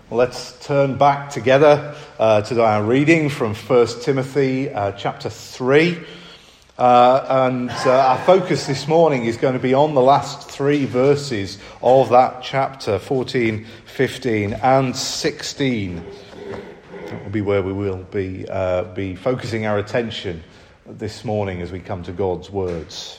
Let's turn back together to our reading from 1 Timothy chapter 3. And our focus this morning is going to be on the last three verses of that chapter, 14, 15 and 16. That will be where we will be focusing our attention this morning as we come to God's words.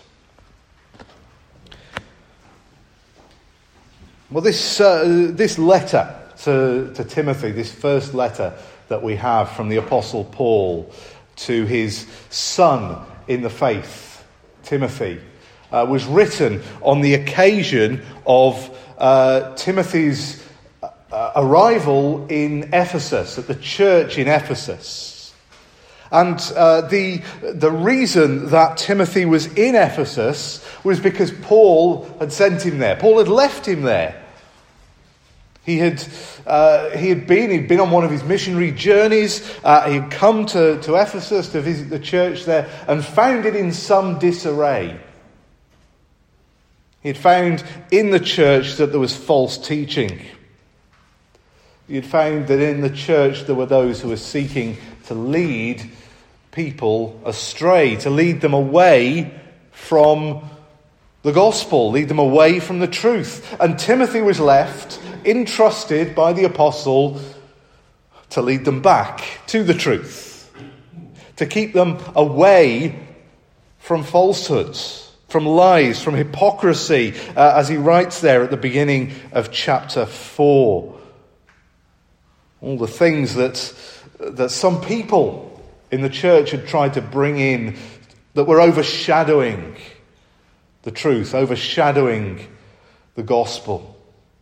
Well, this letter to Timothy, this first letter that we have from the Apostle Paul to his son in the faith, Timothy, was written on the occasion of Timothy's arrival in Ephesus, at the church in Ephesus. And the reason that Timothy was in Ephesus was because Paul had sent him there. Paul had left him there. He'd been on one of his missionary journeys. He had come to Ephesus to visit the church there and found it in some disarray. He had found in the church that there was false teaching. He had found that in the church there were those who were seeking to lead people astray, to lead them away from the gospel, lead them away from the truth. And Timothy was left, entrusted by the apostle, to lead them back to the truth, to keep them away from falsehoods, from lies, from hypocrisy, as he writes there at the beginning of chapter 4. All the things that some people in the church had tried to bring in that were overshadowing the truth, overshadowing the gospel.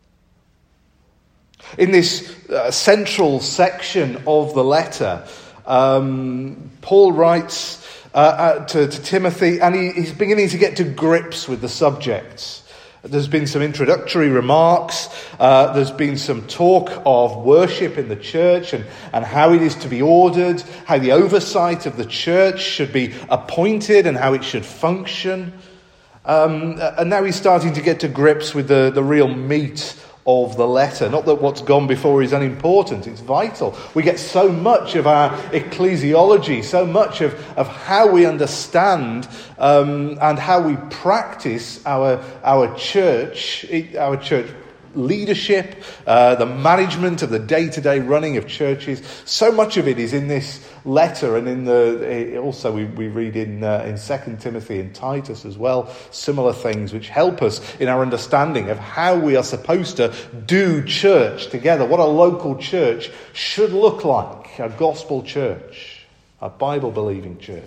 In this central section of the letter, Paul writes to Timothy, and he's beginning to get to grips with the subject. There's been some introductory remarks. There's been some talk of worship in the church and how it is to be ordered, how the oversight of the church should be appointed and how it should function. And now he's starting to get to grips with the real meat of the letter. Not that what's gone before is unimportant, it's vital. We get so much of our ecclesiology, so much of how we understand and how we practice our church leadership, the management of the day-to-day running of churches. So much of it is in this letter, and also we read in 2 Timothy and Titus as well, similar things which help us in our understanding of how we are supposed to do church together, what a local church should look like, a gospel church, a Bible-believing church.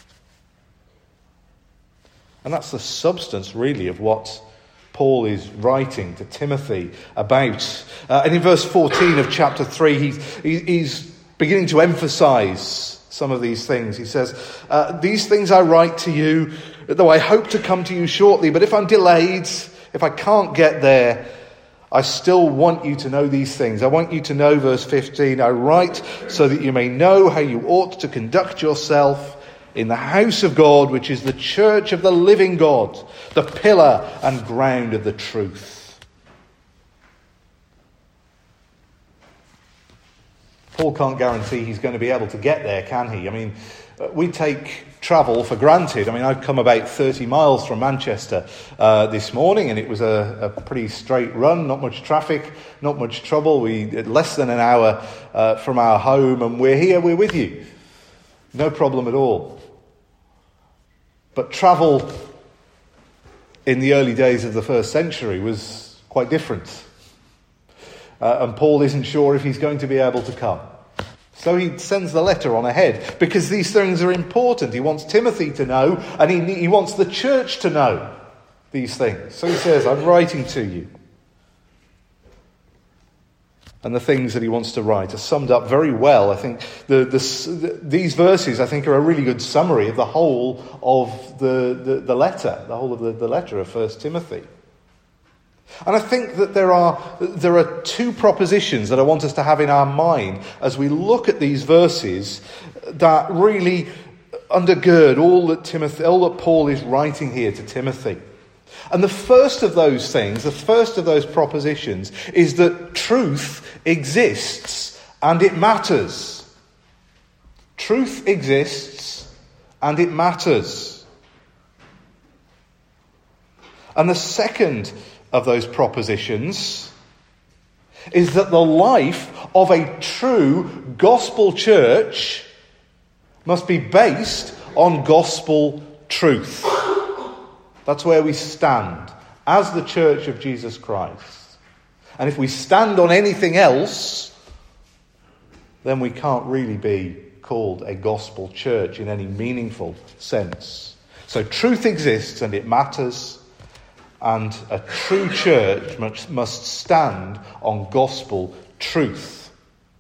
And that's the substance, really, of what Paul is writing to Timothy about. And in verse 14 of chapter 3, he's beginning to emphasize some of these things. He says, these things I write to you, though I hope to come to you shortly. But if I'm delayed, if I can't get there, I still want you to know these things. I want you to know, verse 15, I write so that you may know how you ought to conduct yourself in the house of God, which is the church of the living God, the pillar and ground of the truth. Paul can't guarantee he's going to be able to get there, can he? I mean, we take travel for granted. I mean, I've come about 30 miles from Manchester this morning, and it was a pretty straight run, not much traffic, not much trouble. We less than an hour from our home, and we're here, we're with you. No problem at all. But travel in the early days of the first century was quite different. And Paul isn't sure if he's going to be able to come. So he sends the letter on ahead because these things are important. He wants Timothy to know, and he wants the church to know these things. So he says, I'm writing to you. And the things that he wants to write are summed up very well. I think these verses, I think, are a really good summary of the whole of the letter, the whole of the letter of 1 Timothy. And I think that there are two propositions that I want us to have in our mind as we look at these verses that really undergird all that Paul is writing here to Timothy. And the first of those things, the first of those propositions, is that truth exists and it matters. Truth exists and it matters. And the second of those propositions is that the life of a true gospel church must be based on gospel truth. That's where we stand as the Church of Jesus Christ. And if we stand on anything else, then we can't really be called a gospel church in any meaningful sense. So truth exists and it matters, and a true church must stand on gospel truth.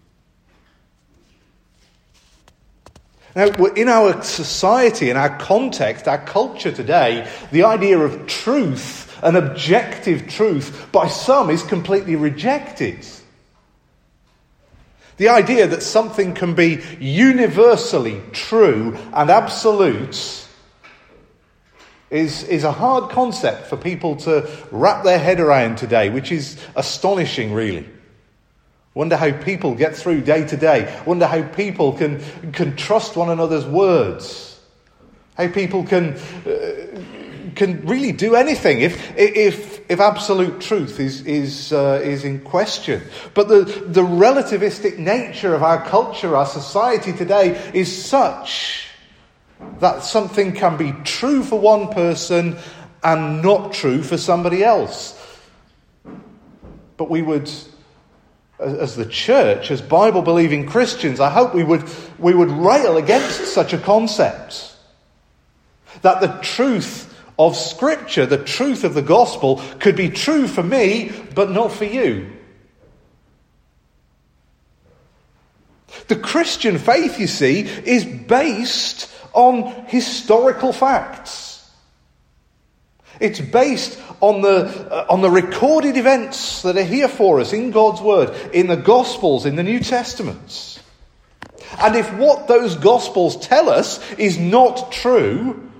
Now, in our society, in our context, our culture today, the idea of truth, an objective truth, by some is completely rejected. The idea that something can be universally true and absolute is a hard concept for people to wrap their head around today, which is astonishing, really. Wonder how people get through day to day. Wonder how people can trust one another's words. How people can really do anything if absolute truth is in question. But the relativistic nature of our culture, our society today, is such that something can be true for one person and not true for somebody else. But we would, as the church, as Bible-believing Christians, I hope we would rail against such a concept. That the truth of Scripture, the truth of the gospel, could be true for me, but not for you. The Christian faith, you see, is based on historical facts. It's based on the recorded events that are here for us in God's Word, in the Gospels, in the New Testaments. And if what those Gospels tell us is not true,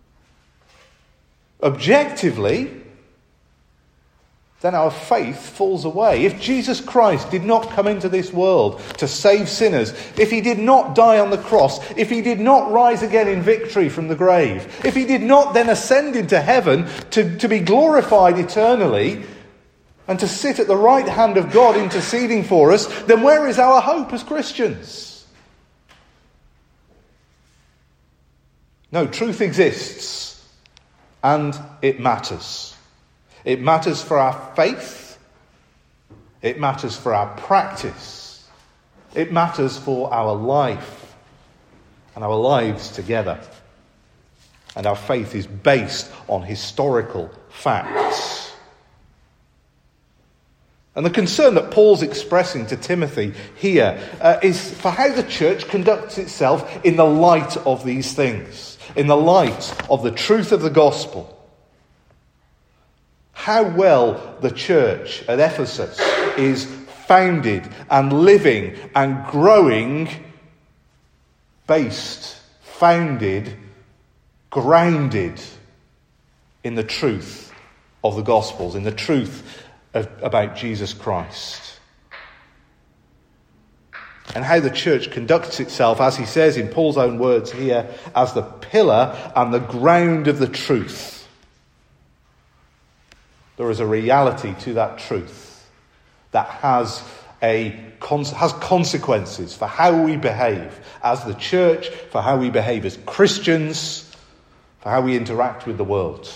objectively, then our faith falls away. If Jesus Christ did not come into this world to save sinners, if he did not die on the cross, if he did not rise again in victory from the grave, if he did not then ascend into heaven to be glorified eternally and to sit at the right hand of God interceding for us, then where is our hope as Christians? No, truth exists and it matters. It matters for our faith. It matters for our practice. It matters for our life and our lives together. And our faith is based on historical facts. And the concern that Paul's expressing to Timothy here is for how the church conducts itself in the light of these things, in the light of the truth of the gospel. How well the church at Ephesus is founded and living and growing, based, founded, grounded in the truth of the Gospels, in the truth about Jesus Christ. And how the church conducts itself, as he says in Paul's own words here, as the pillar and the ground of the truth. There is a reality to that truth that has consequences for how we behave as the church, for how we behave as Christians, for how we interact with the world.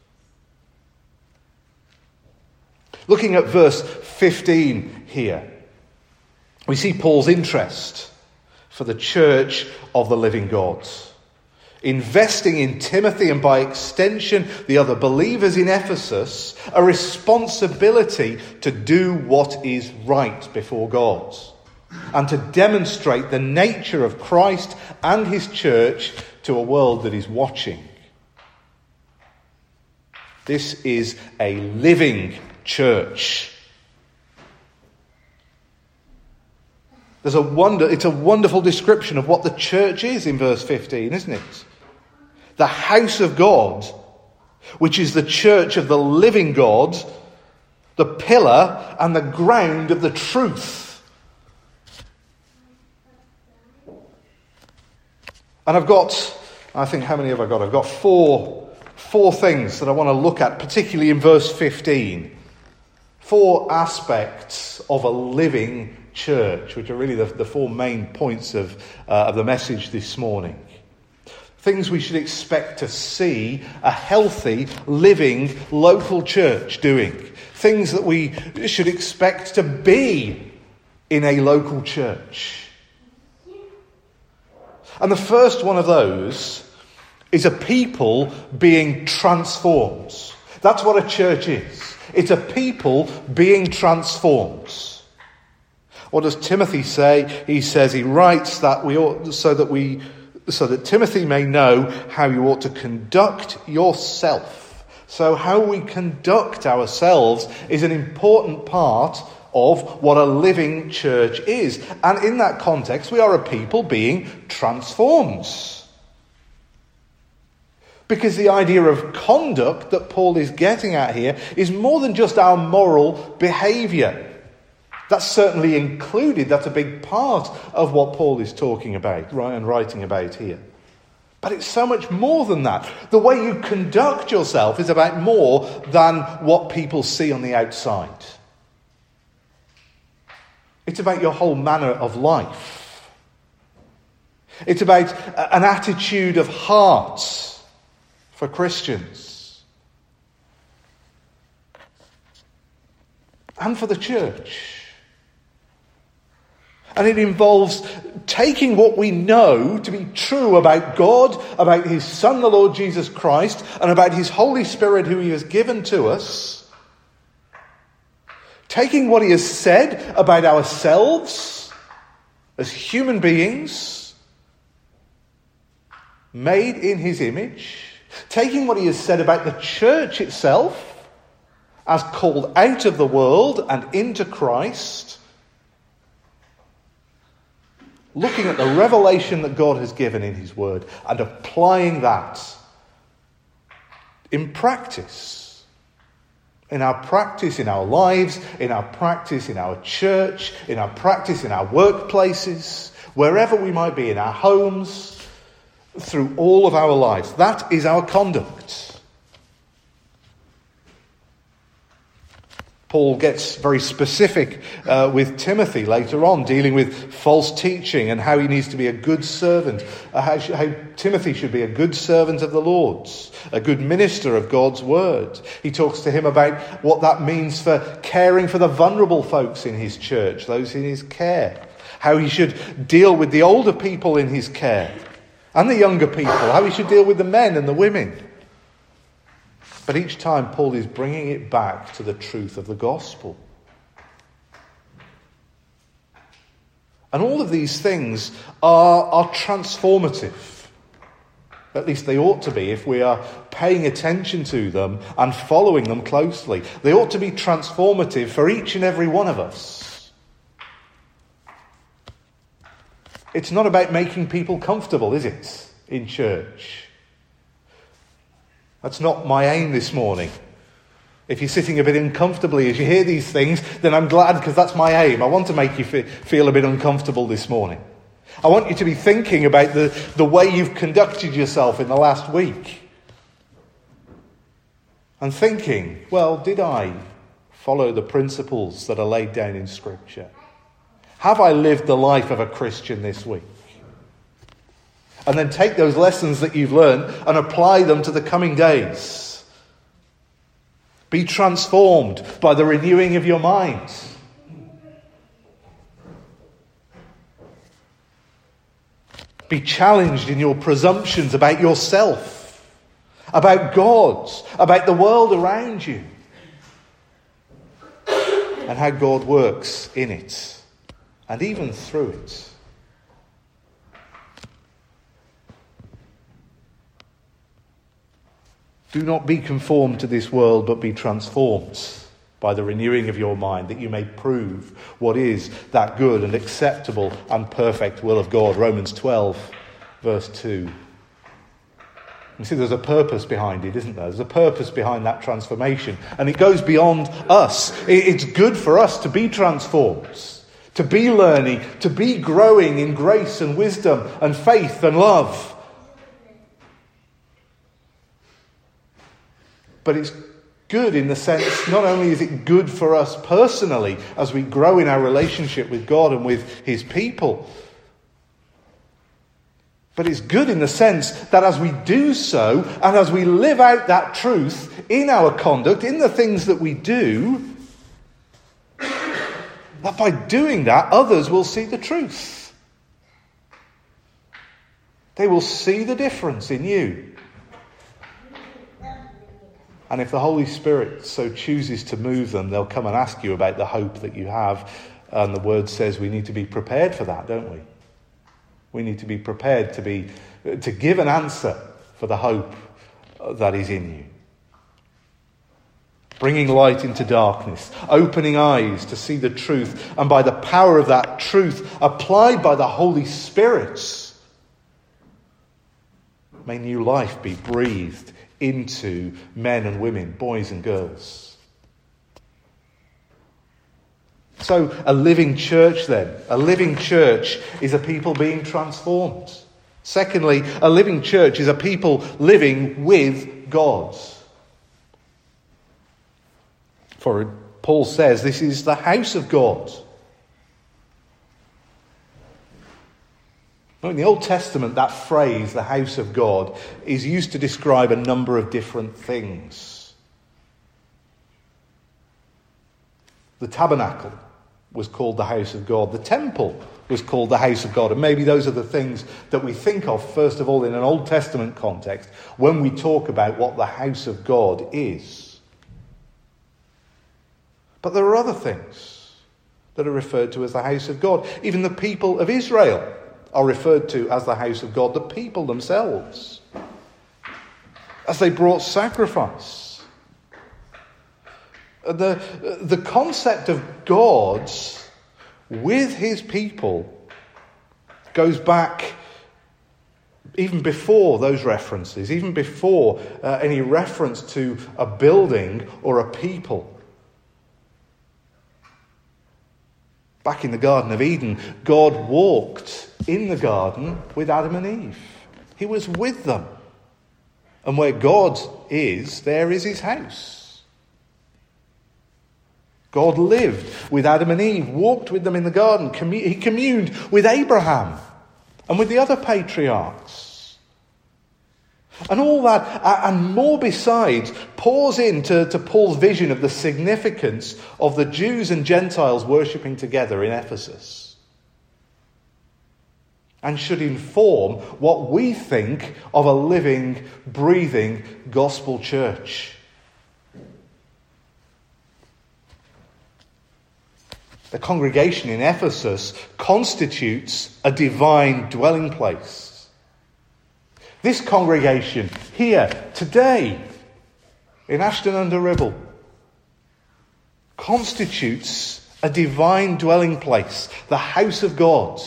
Looking at verse 15 here, we see Paul's interest for the church of the living God. Investing in Timothy and by extension the other believers in Ephesus a responsibility to do what is right before God and to demonstrate the nature of Christ and his church to a world that is watching. This is a living church. It's a wonderful description of what the church is in verse 15, isn't it? The house of God which is the church of the living God, the pillar and the ground of the truth. And I've got four things that I want to look at, particularly in verse 15. 4 aspects of a living church, which are really the 4 main points of the message this morning. Things we should expect to see a healthy, living, local church doing. Things that we should expect to be in a local church. And the first one of those is a people being transformed. That's what a church is. It's a people being transformed. What does Timothy say? He writes that we ought so that Timothy may know how you ought to conduct yourself. So how we conduct ourselves is an important part of what a living church is. And in that context, we are a people being transformed. Because the idea of conduct that Paul is getting at here is more than just our moral behaviour. That's certainly included. That's a big part of what Paul is talking about, right, and writing about here. But it's so much more than that. The way you conduct yourself is about more than what people see on the outside. It's about your whole manner of life. It's about an attitude of heart for Christians and for the church. And it involves taking what we know to be true about God, about his Son, the Lord Jesus Christ, and about his Holy Spirit who he has given to us. Taking what he has said about ourselves as human beings, made in his image. Taking what he has said about the church itself, as called out of the world and into Christ. Looking at the revelation that God has given in his word and applying that in practice. In our practice, in our lives, in our practice, in our church, in our practice, in our workplaces, wherever we might be, in our homes, through all of our lives. That is our conduct. Paul gets very specific with Timothy later on, dealing with false teaching and how he needs to be a good servant, how Timothy should be a good servant of the Lord's, a good minister of God's word. He talks to him about what that means for caring for the vulnerable folks in his church, those in his care, how he should deal with the older people in his care and the younger people, how he should deal with the men and the women. But each time Paul is bringing it back to the truth of the gospel. And all of these things are transformative. At least they ought to be if we are paying attention to them and following them closely. They ought to be transformative for each and every one of us. It's not about making people comfortable, is it, in church? That's not my aim this morning. If you're sitting a bit uncomfortably as you hear these things, then I'm glad, because that's my aim. I want to make you feel a bit uncomfortable this morning. I want you to be thinking about the way you've conducted yourself in the last week. And thinking, well, did I follow the principles that are laid down in Scripture? Have I lived the life of a Christian this week? And then take those lessons that you've learned and apply them to the coming days. Be transformed by the renewing of your mind. Be challenged in your presumptions about yourself, about God, about the world around you, and how God works in it, and even through it. Do not be conformed to this world, but be transformed by the renewing of your mind, that you may prove what is that good and acceptable and perfect will of God. Romans 12, verse 2. You see, there's a purpose behind it, isn't there? There's a purpose behind that transformation. And it goes beyond us. It's good for us to be transformed, to be learning, to be growing in grace and wisdom and faith and love. But it's good in the sense, not only is it good for us personally as we grow in our relationship with God and with his people, but it's good in the sense that as we do so, and as we live out that truth in our conduct, in the things that we do, that by doing that, others will see the truth. They will see the difference in you. And if the Holy Spirit so chooses to move them, they'll come and ask you about the hope that you have. And the word says we need to be prepared for that, don't we? We need to be prepared to give an answer for the hope that is in you. Bringing light into darkness, opening eyes to see the truth, and by the power of that truth applied by the Holy Spirit, may new life be breathed into men and women, boys and girls. So a living church then, a living church is a people being transformed. Secondly, a living church is a people living with God. For Paul says this is the house of God. In the Old Testament, that phrase, the house of God, is used to describe a number of different things. The tabernacle was called the house of God. The temple was called the house of God. And maybe those are the things that we think of, first of all, in an Old Testament context, when we talk about what the house of God is. But there are other things that are referred to as the house of God. Even the people of Israel are referred to as the house of God, the people themselves, as they brought sacrifice. The concept of God with his people goes back even before those references, even before any reference to a building or a people. Back in the Garden of Eden, God walked in the garden with Adam and Eve. He was with them. And where God is, there is his house. God lived with Adam and Eve, walked with them in the garden. He communed with Abraham and with the other patriarchs. And all that, and more besides, pours into Paul's vision of the significance of the Jews and Gentiles worshipping together in Ephesus. And should inform what we think of a living, breathing gospel church. The congregation in Ephesus constitutes a divine dwelling place. This congregation here today in Ashton-under-Ribble constitutes a divine dwelling place, the house of God.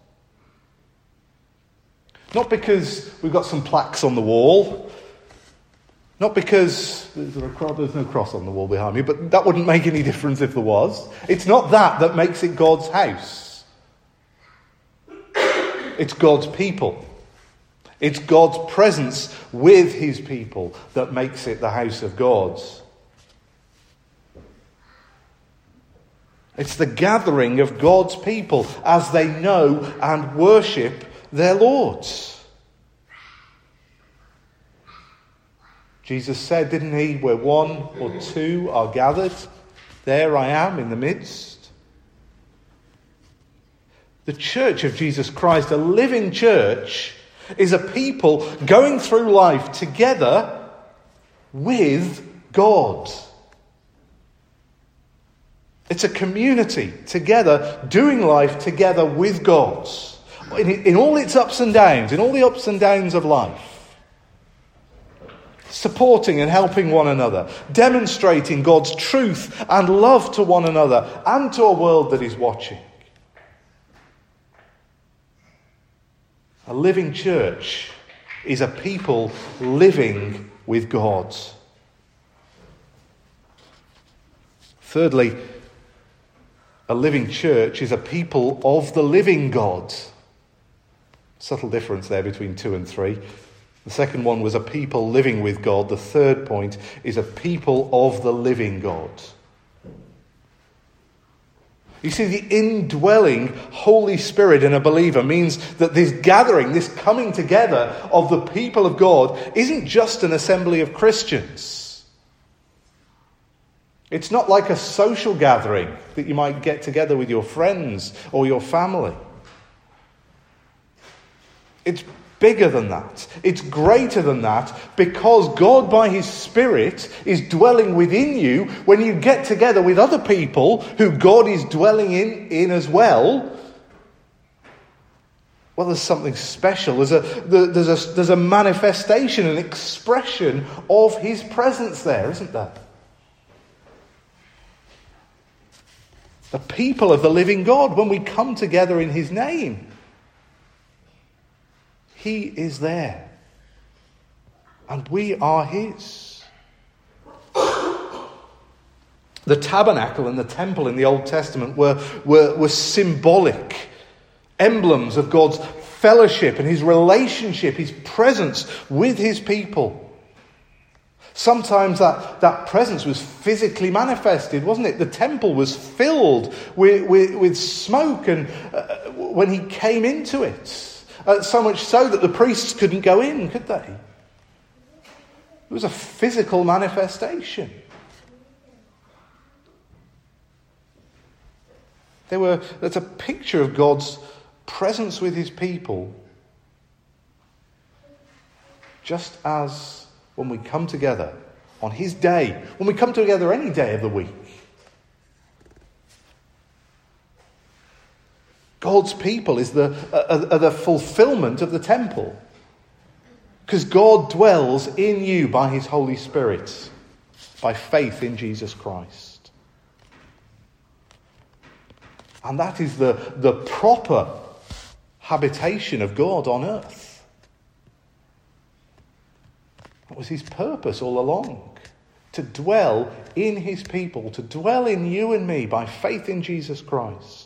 Not because we've got some plaques on the wall, not because there's no cross on the wall behind me, but that wouldn't make any difference if there was. It's not that makes it God's house. It's God's people. It's God's presence with his people that makes it the house of God. It's the gathering of God's people as they know and worship their Lord. Jesus said, didn't he, where one or two are gathered, there I am in the midst. The church of Jesus Christ, a living church, is a people going through life together with God. It's a community together, doing life together with God. In all its ups and downs, in all the ups and downs of life. Supporting and helping one another, demonstrating God's truth and love to one another and to a world that is watching. A living church is a people living with God. Thirdly, a living church is a people of the living God. Subtle difference there between 2 and 3. The second one was a people living with God. The third point is a people of the living God. You see, the indwelling Holy Spirit in a believer means that this gathering, this coming together of the people of God isn't just an assembly of Christians. It's not like a social gathering that you might get together with your friends or your family. It's bigger than that. It's greater than that, because God by his Spirit is dwelling within you when you get together with other people who God is dwelling in as well. Well, there's something special. There's a manifestation, an expression of his presence there, isn't there? The people of the living God, when we come together in his name, he is there. And we are his. The tabernacle and the temple in the Old Testament were symbolic emblems of God's fellowship and his relationship, his presence with his people. Sometimes that presence was physically manifested, wasn't it? The temple was filled with smoke and when he came into it. So much so that the priests couldn't go in, could they? It was a physical manifestation. That's a picture of God's presence with his people. Just as when we come together on his day, when we come together any day of the week, God's people are the fulfillment of the temple. Because God dwells in you by his Holy Spirit, by faith in Jesus Christ. And that is the proper habitation of God on earth. That was his purpose all along. To dwell in his people, to dwell in you and me by faith in Jesus Christ.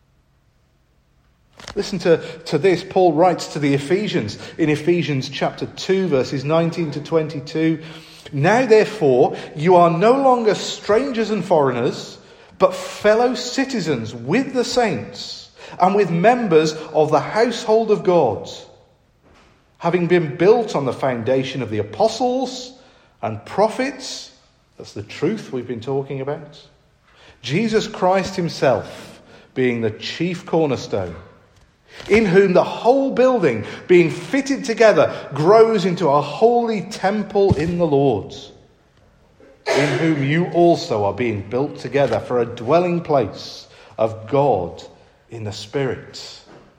Listen to this. Paul writes to the Ephesians in Ephesians chapter 2, verses 19 to 22. Now therefore, you are no longer strangers and foreigners, but fellow citizens with the saints and with members of the household of God, having been built on the foundation of the apostles and prophets. That's the truth we've been talking about. Jesus Christ himself being the chief cornerstone, in whom the whole building, being fitted together, grows into a holy temple in the Lord, in whom you also are being built together for a dwelling place of God in the Spirit.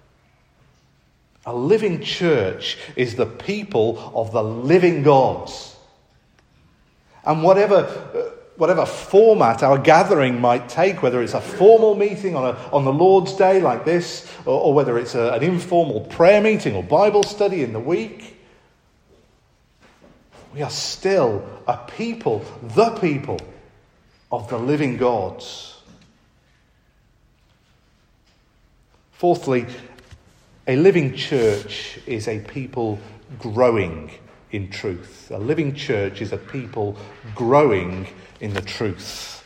A living church is the people of the living God. And whatever format our gathering might take, whether it's a formal meeting on the Lord's Day like this, or whether it's an informal prayer meeting or Bible study in the week, we are still a people, the people of the living God. Fourthly, a living church is a people growing in truth. A living church is a people growing in the truth.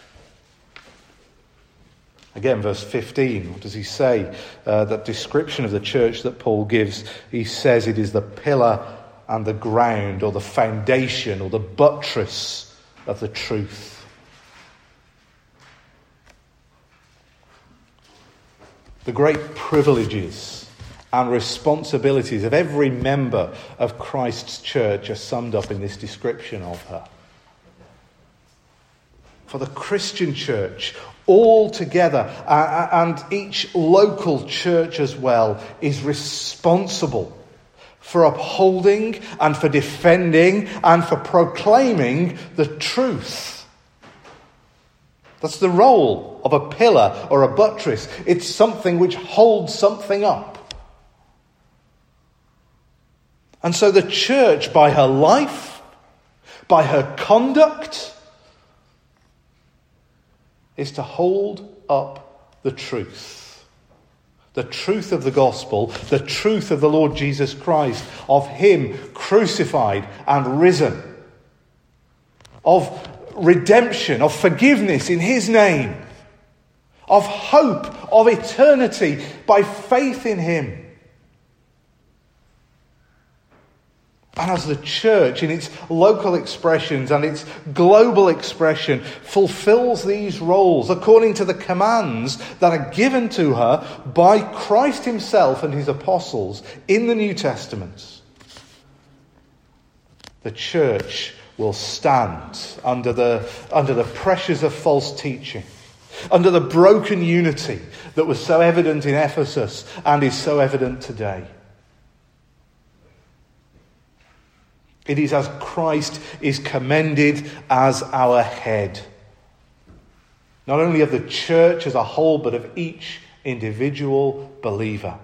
Again, verse 15, what does he say? That description of the church that Paul gives, he says it is the pillar and the ground, or the foundation, or the buttress of the truth. The great privileges and responsibilities of every member of Christ's church are summed up in this description of her. For the Christian church, all together, and each local church as well, is responsible for upholding and for defending and for proclaiming the truth. That's the role of a pillar or a buttress. It's something which holds something up. And so the church, by her life, by her conduct, is to hold up the truth. The truth of the gospel, the truth of the Lord Jesus Christ, of him crucified and risen, of redemption, of forgiveness in his name, of hope, of eternity by faith in him. And as the church, in its local expressions and its global expression, fulfills these roles according to the commands that are given to her by Christ himself and his apostles in the New Testament, the church will stand under the pressures of false teaching, under the broken unity that was so evident in Ephesus and is so evident today. It is as Christ is commended as our head, not only of the church as a whole, but of each individual believer.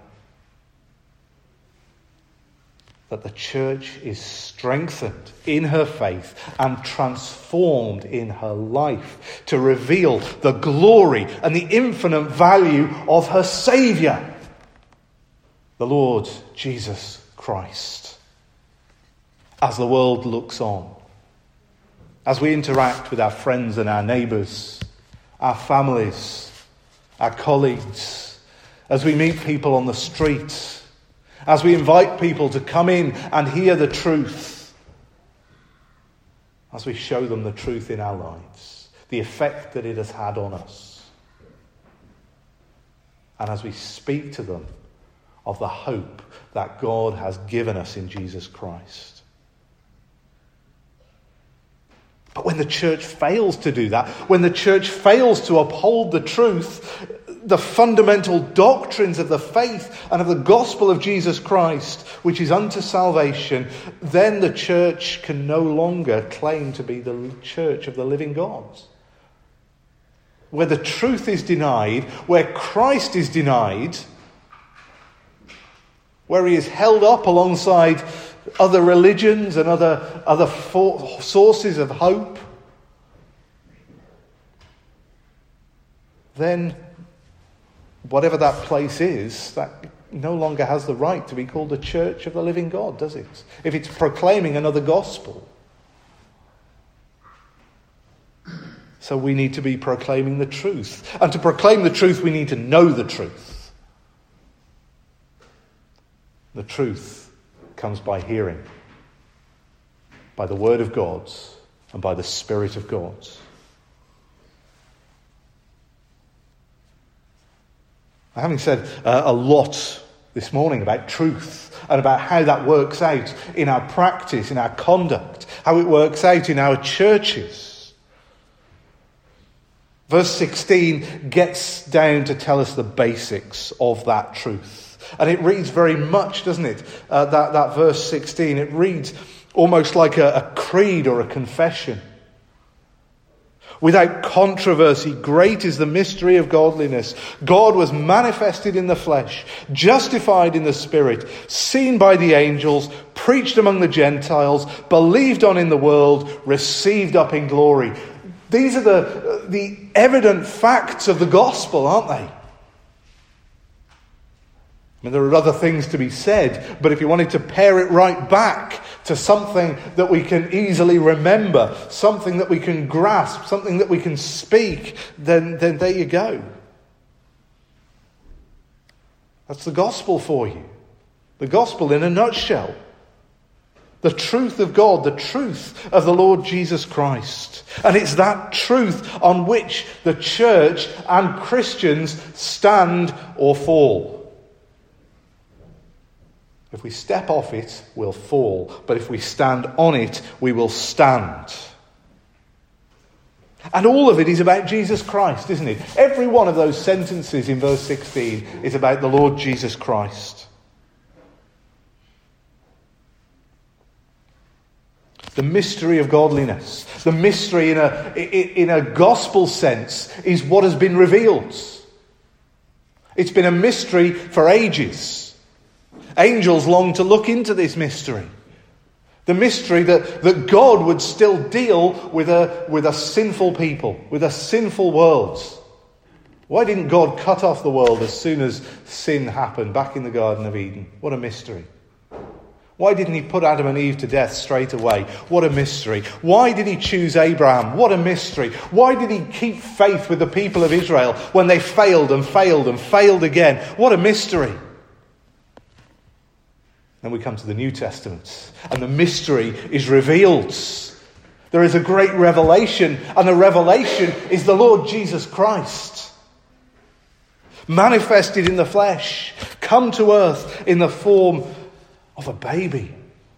That the church is strengthened in her faith and transformed in her life to reveal the glory and the infinite value of her Saviour, the Lord Jesus Christ. As the world looks on, as we interact with our friends and our neighbours, our families, our colleagues, as we meet people on the street, as we invite people to come in and hear the truth, as we show them the truth in our lives, the effect that it has had on us, and as we speak to them of the hope that God has given us in Jesus Christ. But when the church fails to do that, when the church fails to uphold the truth, the fundamental doctrines of the faith and of the gospel of Jesus Christ, which is unto salvation, then the church can no longer claim to be the church of the living God. Where the truth is denied, where Christ is denied, where he is held up alongside other religions and other sources of hope, then whatever that place is, that no longer has the right to be called the church of the living God, does it? If it's proclaiming another gospel. So we need to be proclaiming the truth. And to proclaim the truth, we need to know the truth. The truth comes by hearing, by the word of God and by the Spirit of God. Having said a lot this morning about truth and about how that works out in our practice, in our conduct, how it works out in our churches, verse 16 gets down to tell us the basics of that truth. And it reads very much, doesn't it? That verse 16, it reads almost like a creed or a confession. Without controversy, great is the mystery of godliness. God was manifested in the flesh, justified in the Spirit, seen by the angels, preached among the Gentiles, believed on in the world, received up in glory. These are the evident facts of the gospel, aren't they? I mean, there are other things to be said, but if you wanted to pare it right back to something that we can easily remember, something that we can grasp, something that we can speak, then there you go. That's the gospel for you. The gospel in a nutshell. The truth of God, the truth of the Lord Jesus Christ. And it's that truth on which the church and Christians stand or fall. If we step off it, we'll fall. But if we stand on it, we will stand. And all of it is about Jesus Christ, isn't it? Every one of those sentences in verse 16 is about the Lord Jesus Christ. The mystery of godliness, the mystery in a gospel sense, is what has been revealed. It's been a mystery for ages. Angels long to look into this mystery. The mystery that God would still deal with a sinful people, with a sinful world. Why didn't God cut off the world as soon as sin happened back in the Garden of Eden? What a mystery. Why didn't he put Adam and Eve to death straight away? What a mystery. Why did he choose Abraham? What a mystery. Why did he keep faith with the people of Israel when they failed and failed and failed again? What a mystery. Then we come to the New Testament, and the mystery is revealed. There is a great revelation, and the revelation is the Lord Jesus Christ. Manifested in the flesh, come to earth in the form of a baby.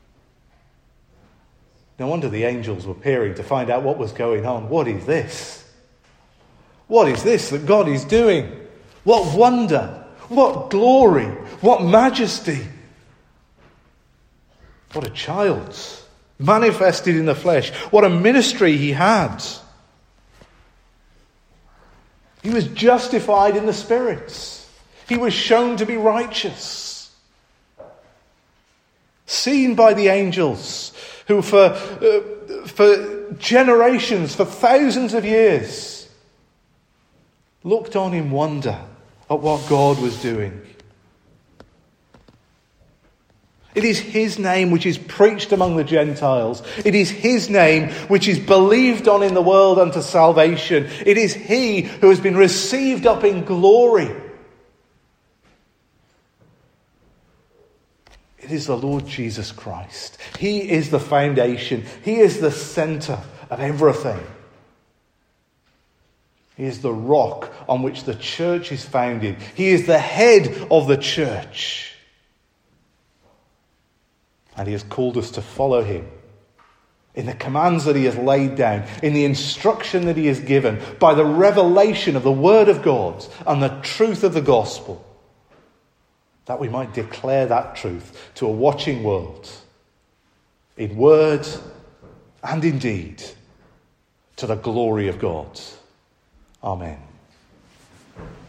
No wonder the angels were peering to find out what was going on. What is this? What is this that God is doing? What wonder, what glory, what majesty. What a child, manifested in the flesh. What a ministry he had. He was justified in the spirits. He was shown to be righteous. Seen by the angels who for generations, for thousands of years, looked on in wonder at what God was doing. It is his name which is preached among the Gentiles. It is his name which is believed on in the world unto salvation. It is he who has been received up in glory. It is the Lord Jesus Christ. He is the foundation. He is the centre of everything. He is the rock on which the church is founded. He is the head of the church. And he has called us to follow him in the commands that he has laid down, in the instruction that he has given, by the revelation of the word of God and the truth of the gospel, that we might declare that truth to a watching world, in word and in deed, to the glory of God. Amen.